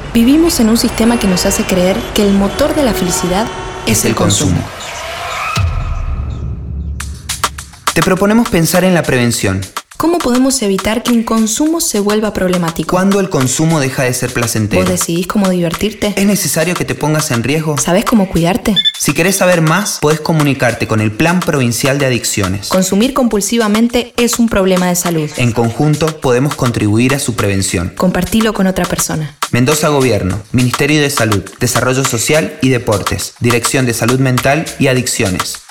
Vivimos en un sistema que nos hace creer que el motor de la felicidad es el consumo. Te proponemos pensar en la prevención. ¿Cómo podemos evitar que un consumo se vuelva problemático? ¿Cuándo el consumo deja de ser placentero? ¿Vos decidís cómo divertirte? ¿Es necesario que te pongas en riesgo? ¿Sabés cómo cuidarte? Si querés saber más, podés comunicarte con el Plan Provincial de Adicciones. Consumir compulsivamente es un problema de salud. En conjunto podemos contribuir a su prevención. Compartilo con otra persona. Mendoza Gobierno, Ministerio de Salud, Desarrollo Social y Deportes, Dirección de Salud Mental y Adicciones.